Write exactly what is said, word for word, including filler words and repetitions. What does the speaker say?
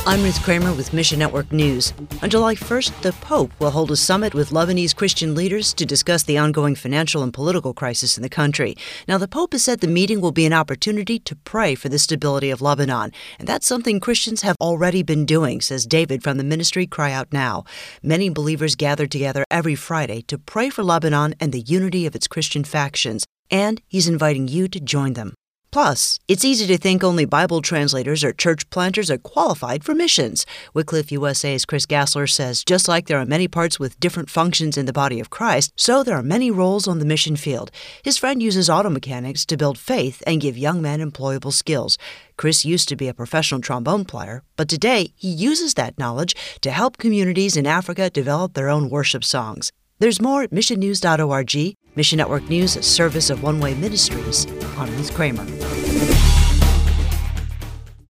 I'm Ruth Kramer with Mission Network News. On July first, the Pope will hold a summit with Lebanese Christian leaders to discuss the ongoing financial and political crisis in the country. Now, the Pope has said the meeting will be an opportunity to pray for the stability of Lebanon. And that's something Christians have already been doing, says David from the ministry Cry Out Now. Many believers gather together every Friday to pray for Lebanon and the unity of its Christian factions. And he's inviting you to join them. Plus, it's easy to think only Bible translators or church planters are qualified for missions. Wycliffe U S A's Chris Gassler says just like there are many parts with different functions in the body of Christ, so there are many roles on the mission field. His friend uses auto mechanics to build faith and give young men employable skills. Chris used to be a professional trombone player, but today he uses that knowledge to help communities in Africa develop their own worship songs. There's more at mission news dot org. Mission Network News, a service of One Way Ministries. I'm Ruth Kramer.